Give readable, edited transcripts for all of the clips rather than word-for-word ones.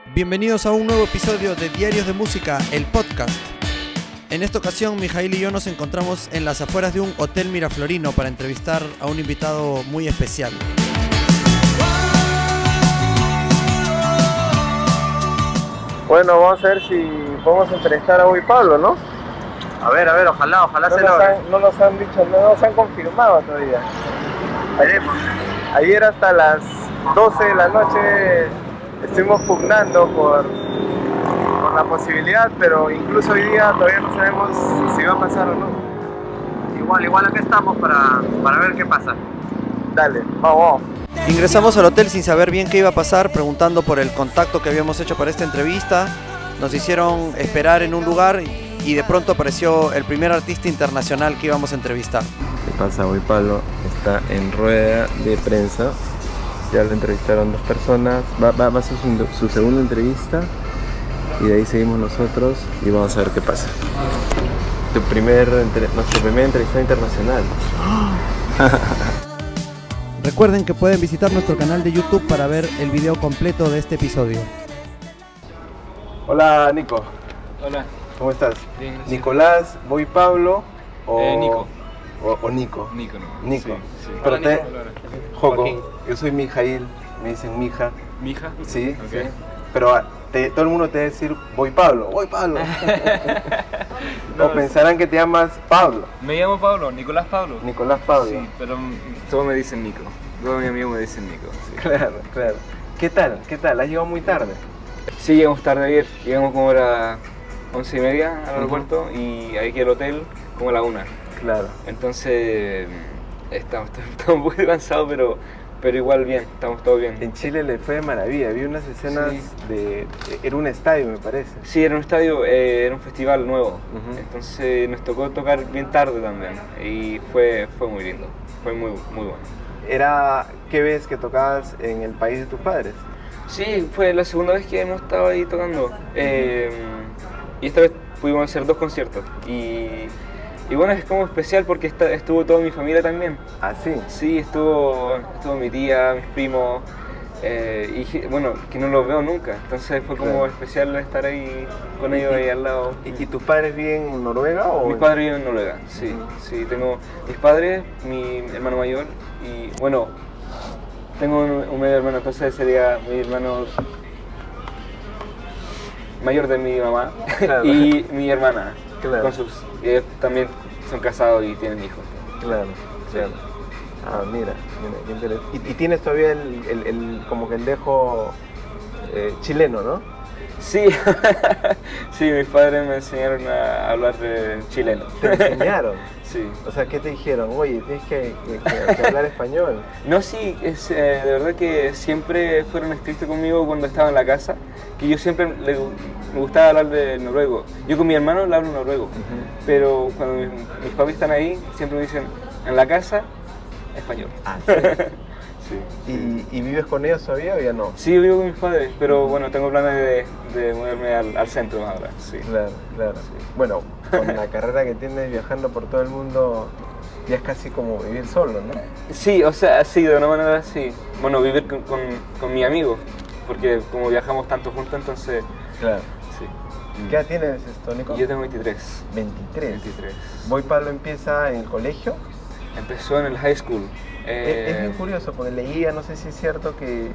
Bienvenidos a un nuevo episodio de Diarios de Música, el podcast. En esta ocasión, Mijail y yo nos encontramos en las afueras de un hotel miraflorino para entrevistar a un invitado muy especial. Bueno, vamos a ver si podemos entrevistar a Boy Pablo, ¿no? A ver, ojalá se logre. No nos han dicho, no nos han confirmado todavía. Veremos. Ayer hasta las 12 de la noche estuvimos pugnando por la posibilidad, pero incluso hoy día todavía no sabemos si va a pasar o no. Igual acá estamos para ver qué pasa. Dale, vamos. Ingresamos al hotel sin saber bien qué iba a pasar, preguntando por el contacto que habíamos hecho para esta entrevista. Nos hicieron esperar en un lugar y de pronto apareció el primer artista internacional que íbamos a entrevistar. ¿Qué pasa? Boy Pablo está en rueda de prensa. Ya lo entrevistaron 2 personas. Va a ser su segunda entrevista. Y de ahí seguimos nosotros y vamos a ver qué pasa. Nuestra primera entrevista internacional. Recuerden que pueden visitar nuestro canal de YouTube para ver el video completo de este episodio. Hola, Nico. Hola. ¿Cómo estás? Bien, gracias. Nicolás, Boy Pablo o Nico. O Nico. Nico. Nico. Sí. Pero Hola, te Nico. Joco. Joaquín. Yo soy Mijail, me dicen Mija. ¿Mija? Sí, Ok. sí. Pero todo el mundo te va a decir Boy Pablo. No, O pensarán que te llamas Pablo. Me llamo Pablo, Nicolás Pablo. Nicolás Pablo. Sí, pero todos me dicen Nico. Todos mis amigos me dicen Nico. Sí. Claro. ¿Qué tal? ¿Has llegado muy tarde? Sí, llegamos tarde ayer. Llegamos como a las 11:30 al aeropuerto y aquí al hotel como a la 1. Claro. Entonces estamos un poquito cansados, pero igual bien, estamos todos bien. En Chile le fue de maravilla. Vi unas escenas Sí. Era un estadio, me parece. Sí, era un estadio, era un festival nuevo, Ujú. entonces nos tocó tocar bien tarde también y fue muy lindo, fue muy bueno. ¿Qué ves que tocabas en el país de tus padres? Sí, fue la segunda vez que hemos estado ahí tocando y esta vez pudimos hacer 2 conciertos y bueno, es como especial porque estuvo toda mi familia también. ¿Ah, sí? Sí, estuvo mi tía, mis primos y bueno, que no los veo nunca, entonces fue como Claro. especial estar ahí con ellos ahí al lado. ¿Y tus padres viven en Noruega o...? Mis padres viven en Noruega, sí, tengo mis padres, mi hermano mayor y bueno, tengo un medio hermano, entonces sería mi hermano mayor de mi mamá. Claro. Y mi hermana, Claro. ellos también son casados y tienen hijos. Claro. Ah, mira, qué interesante. Y tienes todavía como que el dejo chileno, ¿no? Sí, sí, mis padres me enseñaron a hablar chileno. Te enseñaron. Sí. O sea, ¿qué te dijeron? Oye, tienes que hablar español. No, sí, de verdad que siempre fueron estrictos conmigo cuando estaba en la casa, que yo siempre me gustaba hablar de noruego. Yo con mi hermano le hablo noruego, pero cuando mis papis están ahí, siempre me dicen, en la casa, español. Ah, sí. Sí. ¿Y vives con ellos todavía o ya no? Sí, vivo con mis padres, pero bueno, tengo planes de moverme al centro ahora, sí. Claro. Bueno, con la carrera que tienes viajando por todo el mundo, ya es casi como vivir solo, ¿no? Sí, o sea, sí, de una manera sí. Bueno, vivir con mi amigo, porque como viajamos tanto juntos, entonces, Claro. sí. ¿Qué edad tienes, Nico? Yo tengo 23. 23. Boy Pablo empieza en el colegio. Empezó en el high school. Es bien curioso porque leía, no sé si es cierto, que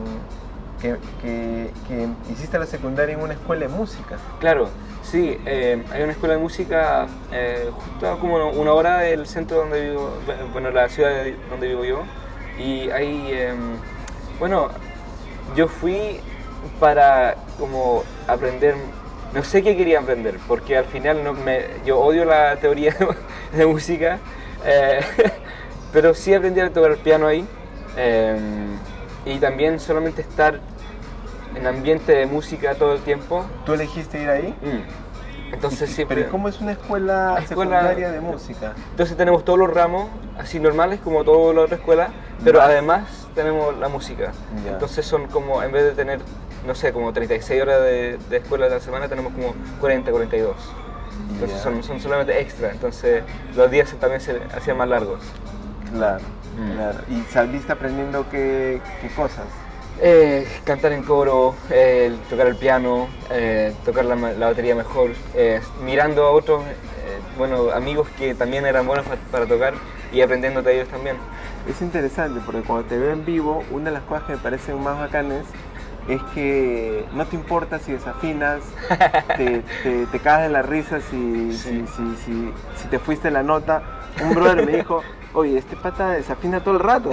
hiciste la secundaria en una escuela de música. Claro, sí, hay una escuela de música justo como a 1 hora del centro donde vivo, bueno, la ciudad donde vivo yo. Y ahí, bueno, yo fui para como aprender, no sé qué quería aprender, porque al final yo odio la teoría de música. Pero sí aprendí a tocar el piano ahí y también solamente estar en ambiente de música todo el tiempo. ¿Tú elegiste ir ahí? Entonces siempre... ¿Pero cómo es una escuela secundaria de música? Entonces tenemos todos los ramos así normales como toda la otra escuela, pero además tenemos la música. Ya. Entonces son como, en vez de tener, no sé, como 36 horas de escuela a la semana, tenemos como 40, 42. Entonces son solamente extra, entonces los días también se hacían más largos. Claro. ¿Y saliste aprendiendo qué cosas? Cantar en coro, tocar el piano, tocar la batería mejor, mirando a otros amigos que también eran buenos para tocar y aprendiendo de ellos también. Es interesante porque cuando te veo en vivo, una de las cosas que me parecen más bacanes es que no te importa si desafinas, te cagas de la risa si te fuiste la nota. Un brother me dijo, oye, este pata desafina todo el rato.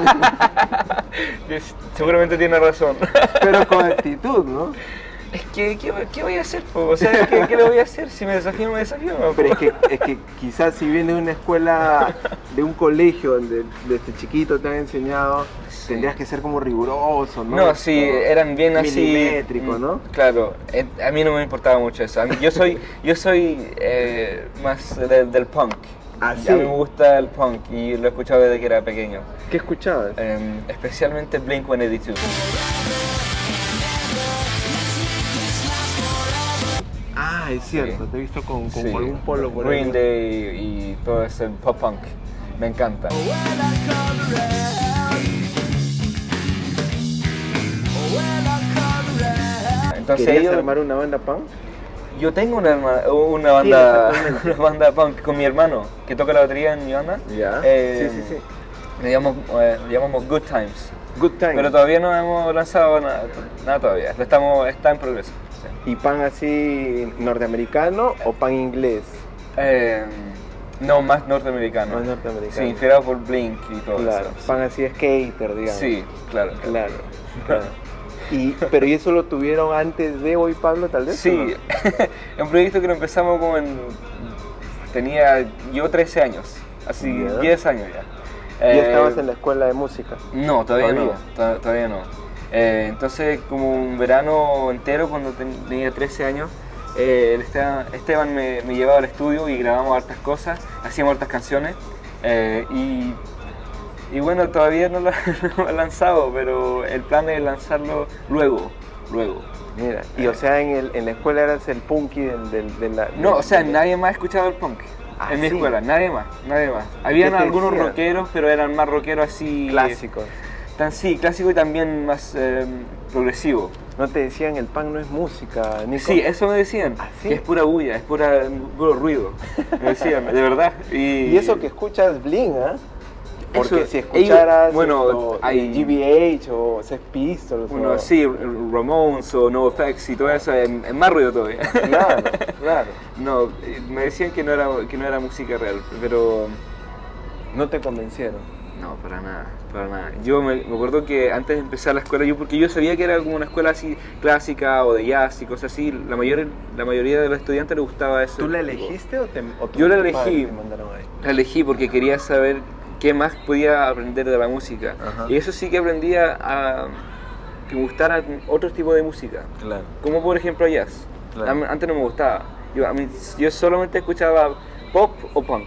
Seguramente tiene razón. Pero con actitud, ¿no? Es que, ¿qué voy a hacer? O sea, ¿qué le voy a hacer? Si me desafío, me desafío. Pero es que quizás si vienes de una escuela, de un colegio donde desde chiquito te han enseñado, tendrías que ser como riguroso, ¿no? No, sí, eran bien así. Milimétrico, ¿no? Claro, a mí no me importaba mucho eso. Yo soy más del punk. ¿Ah, sí? A mí me gusta el punk y lo he escuchado desde que era pequeño. ¿Qué escuchabas? Especialmente Blink-182. Ah, es cierto, te he visto con algún polo por Green ahí. Day y todo ese pop punk. Me encanta. Entonces ¿Querías armar una banda punk? yo tengo una banda punk con mi hermano que toca la batería en mi banda. Ya. Sí. Le llamamos Good Times. Good Time. Pero todavía no hemos lanzado nada todavía. Está en progreso. Sí. ¿Y pan así norteamericano o pan inglés? No, más norteamericano. Más norteamericano. Sí, inspirado por Blink y todo Claro, eso. pan así skater, digamos. Sí, claro. Claro. Pero ¿y eso lo tuvieron antes de Hoy Pablo, tal vez? Sí, es un proyecto que lo empezamos como tenía yo 13 años, así Ya. 10 años ya. ¿Ya estabas en la escuela de música? No, todavía no. Entonces, como un verano entero, cuando tenía 13 años, Esteban me llevaba al estudio y grabamos hartas cosas, hacíamos hartas canciones. Y bueno, todavía no lo he lanzado, pero el plan es lanzarlo luego. Mira, y o sea, en la escuela eras el punky de la... No, o sea, nadie más escuchaba el punk. En mi ¿sí? escuela, nadie más. Habían ¿Qué te algunos decían? rockeros, pero eran más rockeros así... Clásicos. Sí, clásico y también más progresivo. ¿No te decían el punk no es música, Nico? Sí, eso me decían, ¿Ah, sí? que es pura bulla, es puro ruido. Me decían, de verdad. Y eso que escuchas Blink, ¿ah? Porque Eso, si escucharas hay GBH o Sex Pistols o... sí, Ramones o NoFX y todo eso, es más ruido todavía. Claro. No, me decían que no era música real, pero... No te convencieron. No, para nada. Yo me acuerdo que antes de empezar la escuela, porque yo sabía que era como una escuela así clásica o de jazz y cosas así, la mayoría de los estudiantes les gustaba eso. ¿Tú la elegiste o Yo la tus elegí. padres te mandaron ahí? La elegí porque quería saber qué más podía aprender de la música. Ajá. Y eso sí que aprendía a que me gustara otro tipo de música, Claro. como por ejemplo jazz. Claro. Antes no me gustaba. Yo solamente escuchaba pop o punk.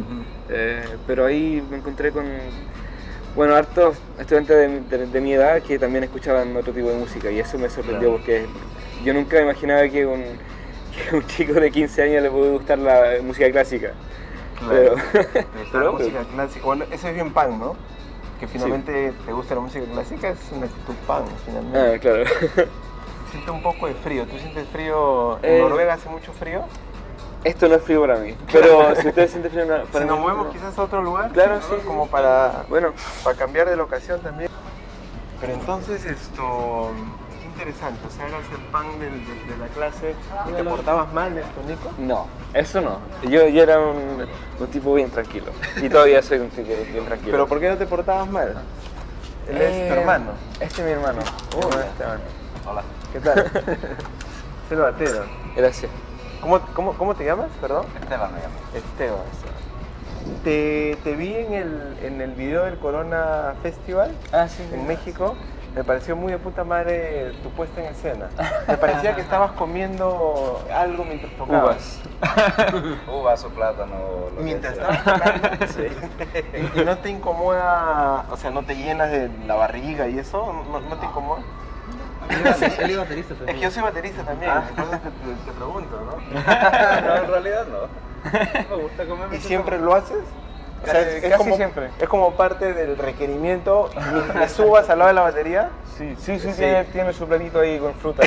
Pero ahí me encontré con hartos estudiantes de mi edad que también escuchaban otro tipo de música y eso me sorprendió porque yo nunca me imaginaba que un chico de 15 años le puede gustar la música clásica. Pero Pero- música clásica, bueno, eso es bien punk, ¿no? Que finalmente te gusta la música clásica, es una actitud punk, finalmente. claro. Siento un poco de frío, ¿tú sientes frío? ¿En Eh, Noruega hace mucho frío? Esto no es frío para mí, pero si ustedes sienten frío, para Si mí nos no. movemos quizás a otro lugar, Claro, ¿no? sí. Como para Bueno, cambiar de locación también. Pero entonces qué interesante, o sea, eras el punk de la clase, ¿y te portabas mal esto, Nico? no, eso no. Yo era un tipo bien tranquilo y todavía soy un tipo bien tranquilo. ¿Pero por qué no te portabas mal? Él es tu hermano. Este es mi hermano. Esteban. Hola. ¿Qué tal? Es el batero. Gracias. ¿Cómo te llamas, perdón? Esteban me llamo. Esteban. Te vi en el video del Corona Festival Sí. en México. Me pareció muy de puta madre tu puesta en escena. Me parecía que estabas comiendo algo mientras tocabas. Uvas. Uvas o plátano. Lo Mientras que sea. estabas tocando. ¿Y no te incomoda, o sea, no te llenas de la barriga y eso? ¿No te incomoda? Él es baterista Es también. que yo soy baterista también, entonces te pregunto, ¿no? No, en realidad no. Me gusta comer. ¿Y siempre lo haces? O sea, Casi siempre. Es como parte del requerimiento. ¿Me subas al lado de la batería? Sí, Sí. tiene su platito ahí con fruta.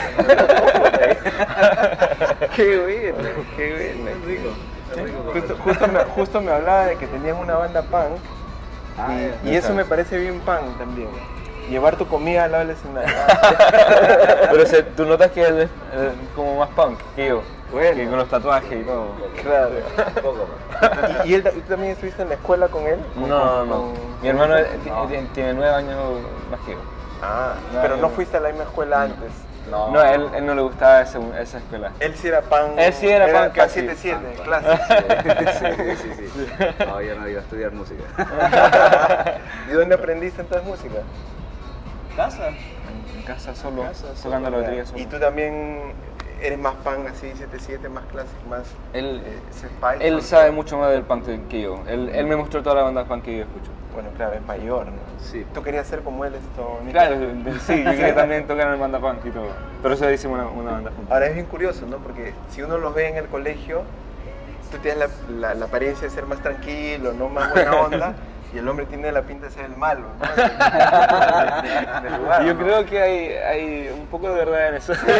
Qué bueno, qué bueno. Justo me hablaba de que tenían una banda punk y eso me parece bien punk también. Llevar tu comida al lado del escenario. Pero tú notas que él es como más punk que yo. Bueno. Que con los tatuajes y todo. Claro. ¿Y tú también estuviste en la escuela con él? No. Mi hermano tiene 9 años más que yo. Ah, pero no fuiste a la misma escuela antes. No, él no le gustaba esa escuela. Él sí era punk. Él sí era punk casi. 7-7, clase. Sí. No, yo no iba a estudiar música. ¿Y dónde aprendiste entonces música? ¿Casa? En casa solo, tocando la batería solo. ¿Y tú también eres más punk así, 7-7, más clásico, más Él Spice? sabe mucho más del punk que yo. Él me mostró toda la banda punk que yo escucho. Bueno, claro, es mayor, ¿no? Sí. ¿Tú querías ser como él esto? Nico? Claro, sí, yo quería también tocar en el banda punk y todo. Pero eso hicimos una banda juntos. Ahora es bien curioso, ¿no? Porque si uno los ve en el colegio, tú tienes la apariencia de ser más tranquilo, ¿no? Más buena onda. Y el hombre tiene la pinta de ser el malo, ¿no? Del lugar, Yo ¿no? creo que hay un poco de verdad en eso. No,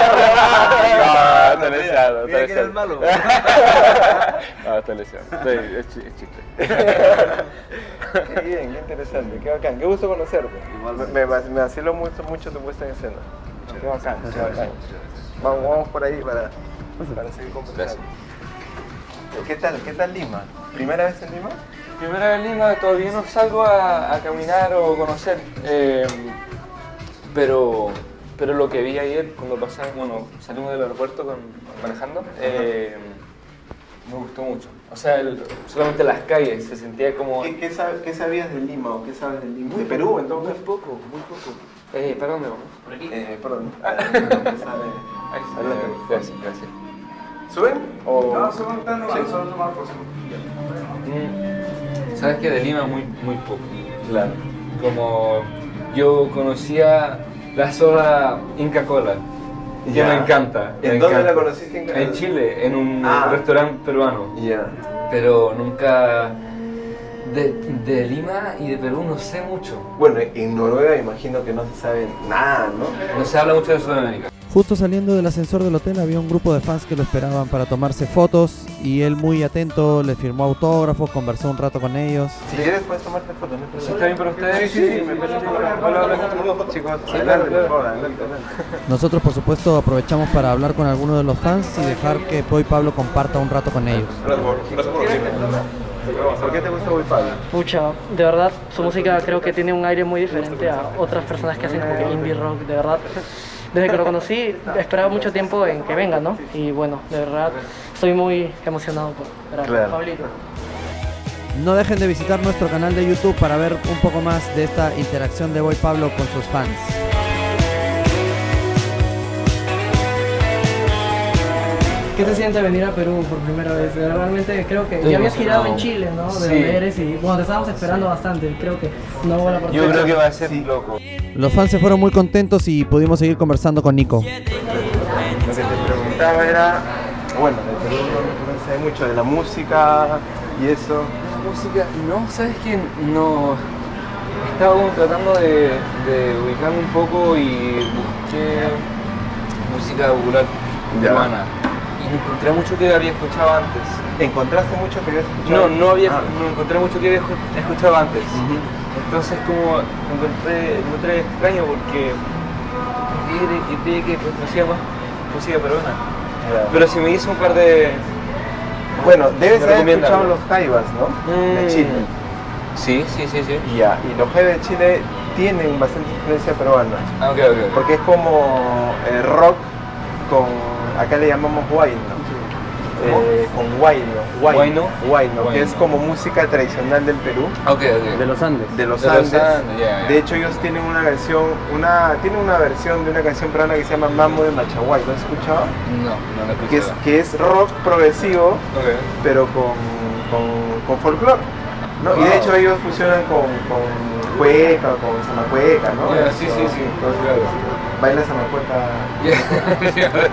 está leseado. Mira quién era el malo. No, está leseado. Es chiste. Qué bien, qué interesante, qué bacán. Qué gusto conocerte. Igualmente. Me vaciló mucho tu puesta en escena. Qué bacán, qué bacán. Vamos por ahí para seguir conversando. ¿Qué tal Lima? ¿Primera vez en Lima? Primera vez en Lima, todavía no salgo a caminar o conocer, pero lo que vi ayer cuando salimos del aeropuerto manejando, me gustó mucho. O sea, solamente las calles, se sentía como... ¿Qué sabías de Lima o qué sabes de Lima? ¿De Perú entonces? Muy poco. ¿Para dónde vamos? Por aquí. Perdón. Ahí está. Gracias. ¿Suben? No, solo tomar por Sabes que de Lima muy poco. Claro. Como yo conocía la soda Inca Cola, que Ya. me encanta. ¿En dónde la conociste? En Chile, en un restaurante peruano. Ya. Pero nunca de Lima y de Perú no sé mucho. Bueno, en Noruega imagino que no se sabe nada, ¿no? No se habla mucho de Sudamérica. Justo saliendo del ascensor del hotel había un grupo de fans que lo esperaban para tomarse fotos y él muy atento les firmó autógrafos, conversó un rato con ellos. Si quieres puedes tomarte fotos, ¿no? ¿Sí está bien para ustedes? Sí, me parece bien. Hola, chicos. Adelante, por favor, adelante. Nosotros por supuesto aprovechamos para hablar con algunos de los fans y dejar que Boy Pablo comparta un rato con ellos. ¿Por qué te gusta Boy Pablo? Pucha, de verdad, su música creo que tiene un aire muy diferente a otras personas que hacen como que indie rock, de verdad. Desde que lo conocí, esperaba mucho tiempo en que venga, ¿no? Y bueno, de verdad, estoy muy emocionado por ver a Claro. Pablito. No dejen de visitar nuestro canal de YouTube para ver un poco más de esta interacción de Boy Pablo con sus fans. ¿Qué se siente venir a Perú por primera vez? Realmente creo que ya habías girado en Chile, ¿no? De donde eres y bueno, te estábamos esperando bastante. Creo que no hubo la oportunidad. Yo creo que va a ser loco. Los fans se fueron muy contentos y pudimos seguir conversando con Nico. Lo que te preguntaba era, bueno, de Perú no sé mucho de la música y eso. Música, no, ¿sabes qué? No. Estaba como tratando de ubicarme un poco y busqué música popular Ya. peruana. Y no encontré mucho que había escuchado antes. ¿Encontraste mucho que habías escuchado? No encontré mucho que había escuchado antes. Ujú. Entonces como encontré extraño porque yo creí que pues, hacía más música peruana. Ya. Pero si me hizo un par de... Bueno, debes Me haber recomienda escuchado algo. los jaivas, ¿no? De Chile. Sí. Y ya, y los jaivas de Chile tienen bastante influencia peruana. Ah, ok. Porque es como rock con, acá le llamamos huayno. Con huayno, que es como música tradicional del Perú, Ok. De los Andes. de los De los Andes. Andes, ya. De hecho ellos tienen una versión, tienen una versión de una canción peruana que se llama Mambo de Machaguay, ¿lo has escuchado? No lo escuché. Que es rock progresivo, Ok. pero con folclore, ¿no? Y de Wow. hecho ellos fusionan con cueca, con zamacueca, ¿no? Ya, sí. Entonces, Claro. ¿Bailas a la cueca?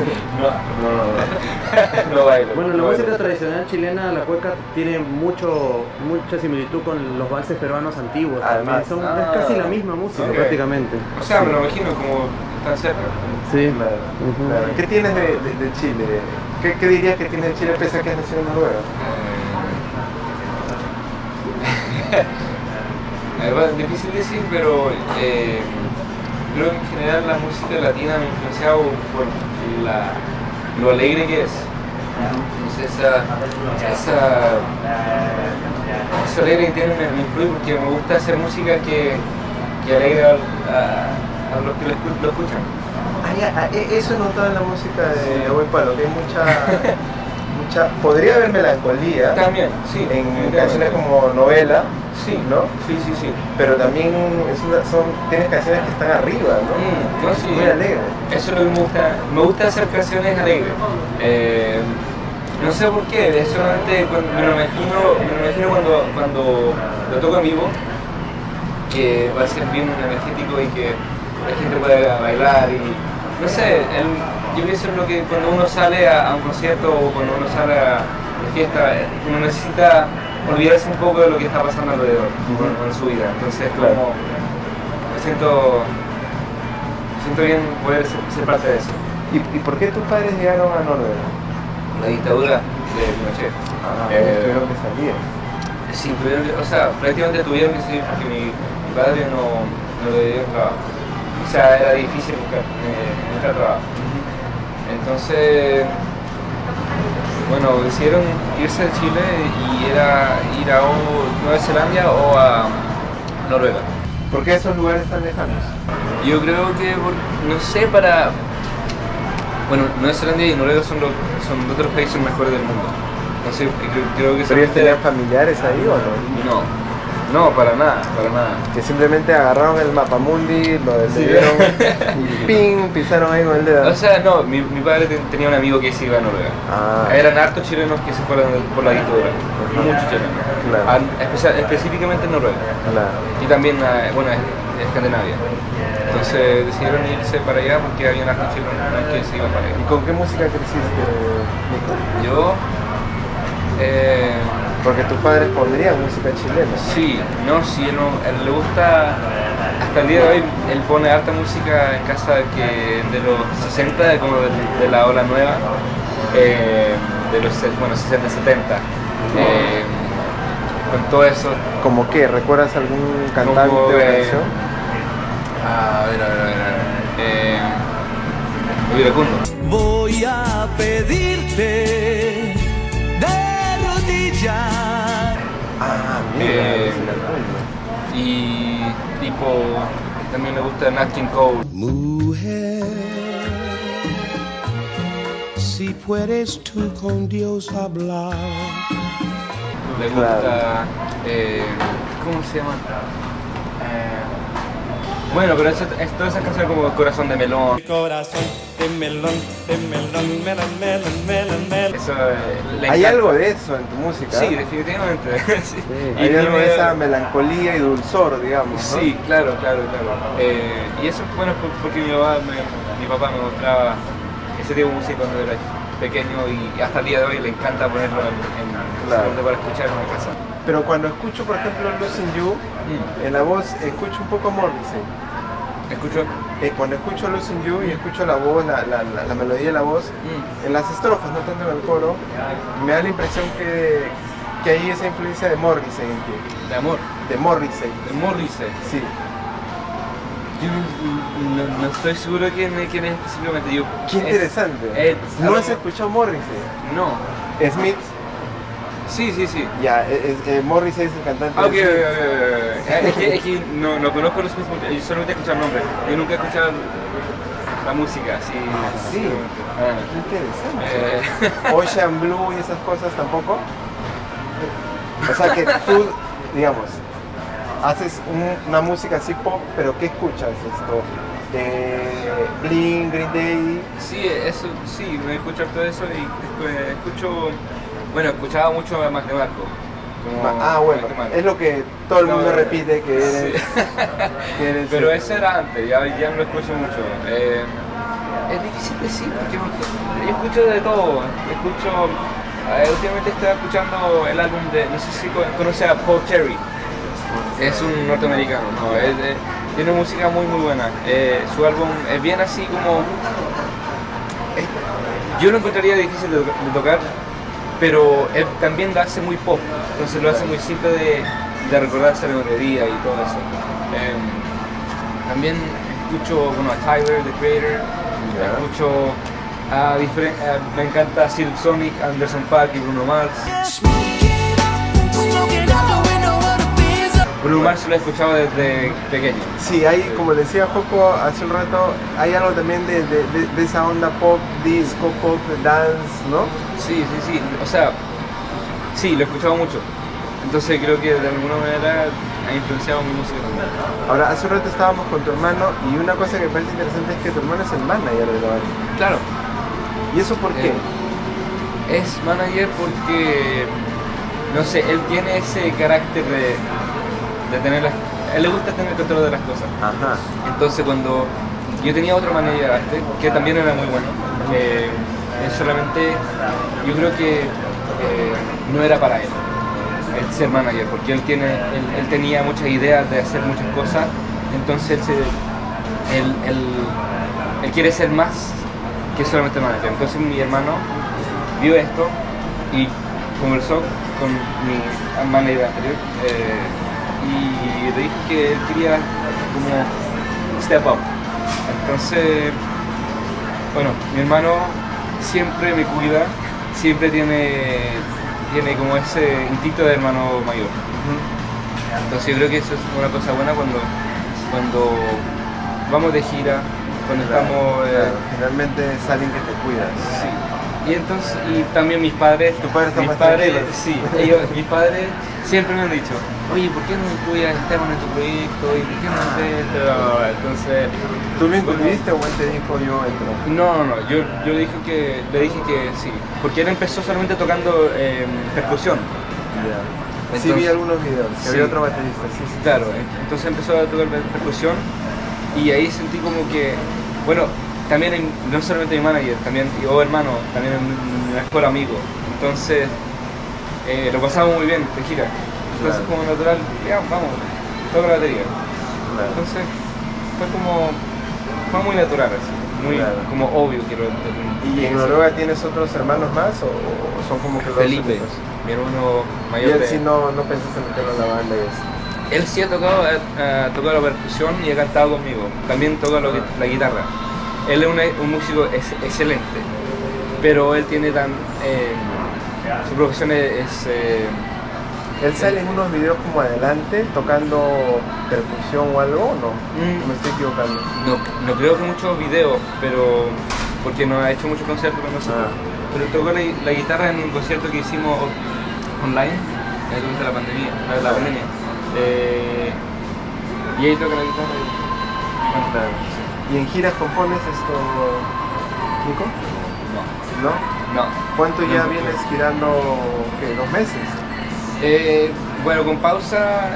No bailo. Bueno, la no música bailo. tradicional chilena, la cueca, tiene mucha similitud con los valses peruanos antiguos. Además. También. Es casi la misma música, Ok. prácticamente. O sea, me lo imagino como tan cerca. Sí. Claro, claro. ¿Qué tienes de Chile? ¿Qué dirías que tienes de Chile pese a que es nacido en Noruega? Bueno, difícil decir, pero creo que en general la música latina me ha influenciado por lo alegre que es. Entonces esa alegre que tiene me influye porque me gusta hacer música que alegra a los que lo escuchan. Eso he notado en la música de Buen Palo, que hay mucha, podría haber melancolía También, sí. en canciones como Novela, Sí, ¿no? Sí. Pero también tienes canciones que están arriba, ¿no? No, sí. Muy alegres. Eso es lo que me gusta. Me gusta hacer canciones alegres. No sé por qué, es solamente me lo imagino cuando lo toco en vivo, que va a ser bien energético y que la gente pueda bailar y no sé, yo pienso en lo que cuando uno sale a un concierto o cuando uno sale de fiesta, uno necesita olvidarse un poco de lo que está pasando alrededor en su vida. Entonces como me siento bien poder ser parte de eso. ¿Y por qué tus padres llegaron a Noruega? La dictadura de Pinochet. Tuvieron que salir. Sí, prácticamente tuvieron que salir porque mi padre no le dio trabajo. O sea, era difícil buscar trabajo. Entonces, bueno, decidieron irse de Chile y era ir a Nueva Zelanda o a Noruega. ¿Por qué esos lugares tan lejanos? Yo creo que, no sé, bueno, Nueva Zelanda y Noruega son dos de los países mejores del mundo. Entonces, creo que ¿Pero ellos tenían familiares ahí o no? No, para nada. Que simplemente agarraron el mapamundi, lo dieron y ¡ping! Pisaron ahí con el dedo. O sea, no, mi padre tenía un amigo que se iba a Noruega. Eran hartos chilenos que se fueron por la dictadura. Muchos chilenos. Claro. Específicamente en Noruega. Claro. Y también, bueno, Escandinavia. Entonces decidieron irse para allá porque había hartos chilenos que se iban para allá. ¿Y con qué música creciste, Nico? Yo... Porque tus padres pondrían música chilena. Sí, él le gusta, hasta el día de hoy, él pone harta música en casa de los 60, como de la ola nueva, de los 60, 70, con todo eso. ¿Cómo qué? ¿Recuerdas algún cantante Como, o canción? A ver. Iracundo. Voy a pedirte de rodillas. Mira, Y tipo, también le gusta Nat King Cole. Mujer, si puedes tú con Dios hablar. Le gusta, ¿cómo se llama? Bueno, pero todas esas canciones como Corazón de Melón. Corazón de melón, melón. Eso le ¿Hay encanta. algo de eso en tu música? Sí, definitivamente. Sí. Hay algo de esa melancolía y dulzor, digamos, ¿no? Sí, claro. Y eso, bueno, porque mi papá me mostraba ese tipo de música cuando era pequeño y hasta el día de hoy le encanta ponerlo Claro. para escuchar en mi casa. Pero cuando escucho, por ejemplo, Losing You, en la voz escucho un poco Morrissey. ¿Escucho? Cuando escucho Losing You y escucho la voz, la melodía de la voz, en las estrofas, no tanto en el coro, me da la impresión que hay esa influencia de Morrissey en ti. De amor. De Morrissey. De Morrissey. Sí. Yo no estoy seguro de quién es específicamente. Qué interesante. ¿No has escuchado Morrissey? No. Smith. Sí. Ya, Morrissey es el cantante. Ok. de Smith. Es que no conozco los mismos, yo solamente he escuchado el nombre. Yo nunca he escuchado la música, sí. Sí. Qué interesante. Ocean Blue y esas cosas tampoco. O sea que tú, digamos, haces una música así pop, pero ¿qué escuchas esto? Blink, Green Day. Sí, eso, sí, me escucho todo eso y escucho, bueno, escuchaba mucho a Mac DeMarco, Bueno, Guatemala. es lo que todo el mundo repite que eres. Sí. Que eres Pero ese era antes, ya no lo escucho mucho. Es difícil decir, porque yo escucho de todo. Últimamente estaba escuchando el álbum de, no sé si conoce a Paul Cherry. Es un norteamericano, ¿no? Tiene música muy buena. Su álbum es bien así como... yo lo encontraría difícil de tocar, pero él también lo hace muy pop, entonces lo hace muy simple de recordarse la melodía y todo eso. También escucho a Tyler, The Creator, escucho me encanta Silk Sonic, Anderson .Paak y Bruno Mars. Bruno Mars lo he escuchado desde pequeño. Sí, hay, como decía Joco hace un rato, hay algo también de esa onda pop, disco, pop, dance, ¿no? Sí, o sea, sí, lo he escuchado mucho. Entonces creo que de alguna manera ha influenciado mi música también. Ahora, hace un rato estábamos con tu hermano y una cosa que me parece interesante es que tu hermano es el manager de la banda. Claro. ¿Y eso por qué? Es manager porque, no sé, él tiene ese carácter de tener a él le gusta tener control de las cosas. Ajá. Entonces cuando yo tenía otro manager antes, que también era muy bueno, solamente yo creo que no era para él el ser manager, porque él tenía muchas ideas de hacer muchas cosas, entonces él quiere ser más que solamente manager. Entonces mi hermano vio esto y conversó con mi manager anterior y le dijo que él quería como step up. Entonces, bueno, mi hermano siempre me cuida, siempre tiene como ese instinto de hermano mayor. Entonces yo creo que eso es una cosa buena cuando vamos de gira, cuando estamos... finalmente es alguien que te cuida. Sí. Y también mis padres... ¿Tu padre está mis más padres, tranquilo? sí, mis padres siempre me han dicho, oye, ¿por qué no incluyes a Esteban en tu proyecto? ¿Y por qué no haces esto? Entonces... ¿Tú lo incluiste o él te dijo yo entro? No, yo le dije que sí, porque él empezó solamente tocando percusión. Sí, Entonces, vi algunos videos, que sí. había otro baterista, sí. Claro, entonces empezó a tocar percusión y ahí sentí como que, bueno, también no solamente mi manager, también yo hermano, también mi mejor amigo, entonces lo pasamos muy bien de gira, entonces como natural, ya, vamos, toca la batería. Entonces fue muy natural así, muy como obvio que lo ¿Y en Noruega tienes otros hermanos más o son como que los Felipe, únicos? mi hermano Y mayor. él sí no pensaste meterlo en la banda y eso. Él sí ha tocado la percusión y ha cantado conmigo. También toca la guitarra. Él es un músico excelente, pero él tiene su profesión es ¿Él sale en unos videos como adelante tocando percusión o algo o no? Me estoy equivocando. no creo que muchos videos, pero porque no ha hecho muchos conciertos con nosotros. Pero tocó la guitarra en un concierto que hicimos online durante la pandemia. Y ahí toca la guitarra y canta. ¿Y en giras compones esto, Nico? No. ¿Cuánto ya No. vienes girando, qué, 2 meses? Bueno, con pausa,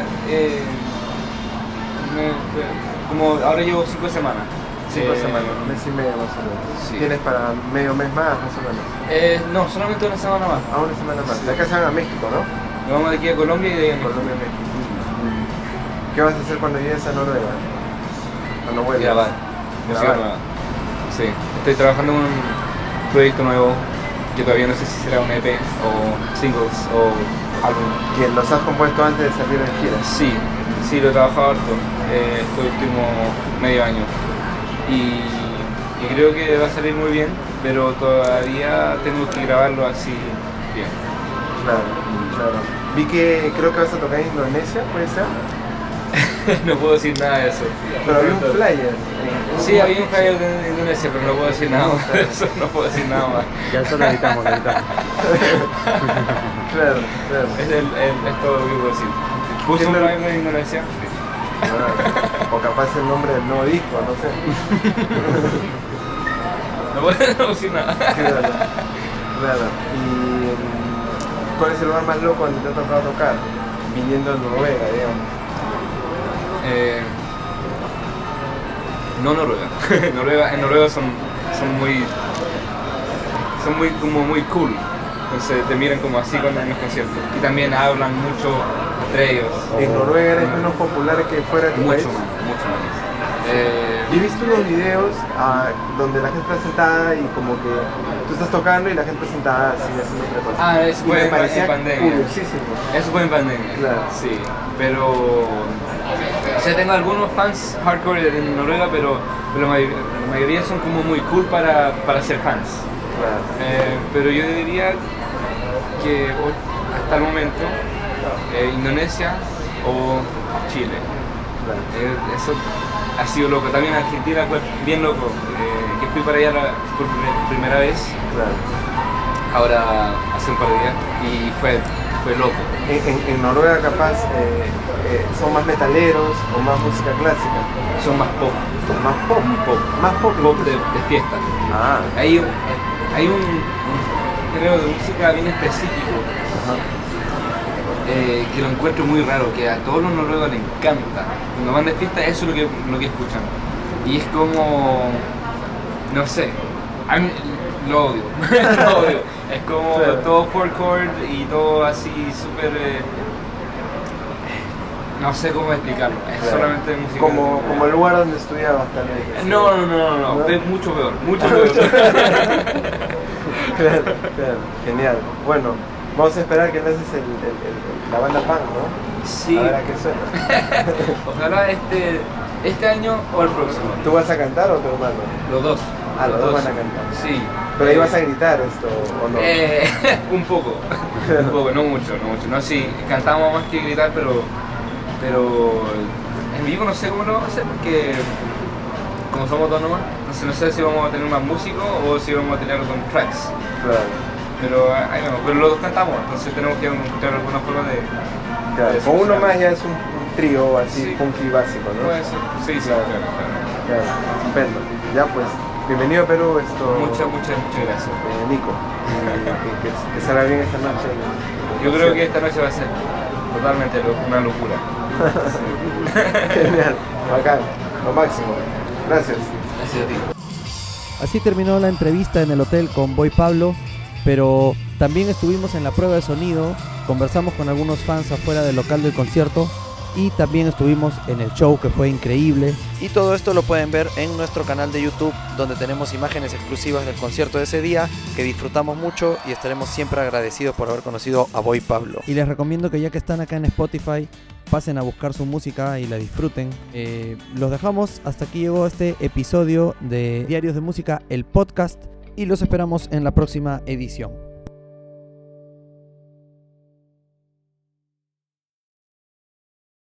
como ahora llevo 5 semanas. 5 semanas, un mes y medio más o menos. Sí. ¿Tienes para medio mes más o menos? No, solamente una semana más. Una semana más. De acá se van a México, ¿no? Nos vamos de aquí a Colombia y de ahí a México. Colombia, México. ¿Qué vas a hacer cuando llegues a Noruega? Cuando vuelvas. Grabar. Música Grabar. nueva. Sí, estoy trabajando en un proyecto nuevo que todavía no sé si será un EP o singles o álbum. ¿Que los has compuesto antes de salir en gira? Sí, lo he trabajado harto este último medio año y creo que va a salir muy bien, pero todavía tengo que grabarlo así bien. Claro. Vi que creo que vas a tocar en Indonesia, ¿puede ser? No puedo decir nada de eso. Pero había un flyer. Sí, había un flyer de Indonesia, pero no puedo decir nada más de eso, no puedo decir nada más. Ya eso lo editamos. Claro. Es todo lo que puedo decir. Puse un flyer de Indonesia. O capaz el nombre del nuevo disco, no sé. No puedo decir nada. Claro. Y ¿Cuál es el lugar más loco donde te ha tocado tocar? Viniendo de Noruega, digamos. No Noruega. En Noruega son muy como muy cool. Entonces te miran como así cuando en los conciertos. Y también hablan mucho entre ellos. ¿En Noruega eres menos popular que fuera de tu país? Mucho más. He visto unos videos donde la gente está sentada y como que tú estás tocando y la gente está sentada así haciendo otra cosa. Eso Y me fue parecía en pandemia. curiosísimo. Eso fue en pandemia. Claro. Sí, pero o sea, tengo algunos fans hardcore en Noruega, pero la mayoría son como muy cool para ser fans. Claro. Pero yo diría que hasta el momento Indonesia o Chile. Claro. Eso ha sido loco. También Argentina fue bien loco, que fui para allá por primera vez, Claro. ahora hace un par de días, y fue loco. En Noruega capaz son más metaleros o más música clásica. Son más pop, Más pop. Más pop. pop de fiesta. Ah. Hay un género de música bien específico. Que lo encuentro muy raro, que a todos los noruegos les encanta. Cuando van de fiesta, eso es lo que escuchan. Y es como, no sé, a mí lo odio, lo odio. Es como todo four chord y todo así súper, no sé cómo explicarlo, es solamente música. Como el lugar donde estudiabas tal vez. No, es mucho peor, mucho peor. Claro, genial. Bueno, vamos a esperar que lances la banda punk, ¿no? Sí. A ver a qué suena. Ojalá este año o el próximo. ¿Tú vas a cantar o tu hermano? Los dos. Los dos van a cantar. Sí. Pero ahí vas a gritar esto, ¿o no? Un poco, no mucho. No, sí, cantamos más que gritar, pero en vivo no sé cómo lo vamos a hacer, porque como somos dos nomás, entonces no sé si vamos a tener más músicos o si vamos a tenerlo con tracks. Claro. Pero ahí vamos, pero los dos cantamos, entonces tenemos que encontrar alguna forma de... Claro. Con uno más ya es un trío así, Sí. funky básico, ¿no? Puede ser. Sí, Claro. claro. Estupendo. Ya pues, bienvenido a Perú, Muchas gracias. Nico. Y que salga bien esta noche. Yo creo que esta noche va a ser totalmente una locura. Genial, bacán, lo máximo. Gracias. Gracias a ti. Así terminó la entrevista en el hotel con Boy Pablo, pero también estuvimos en la prueba de sonido, conversamos con algunos fans afuera del local del concierto y también estuvimos en el show, que fue increíble. Y todo esto lo pueden ver en nuestro canal de YouTube, donde tenemos imágenes exclusivas del concierto de ese día, que disfrutamos mucho y estaremos siempre agradecidos por haber conocido a Boy Pablo. Y les recomiendo que ya que están acá en Spotify, pasen a buscar su música y la disfruten. Los dejamos, hasta aquí llegó este episodio de Diarios de Música, el podcast, y los esperamos en la próxima edición.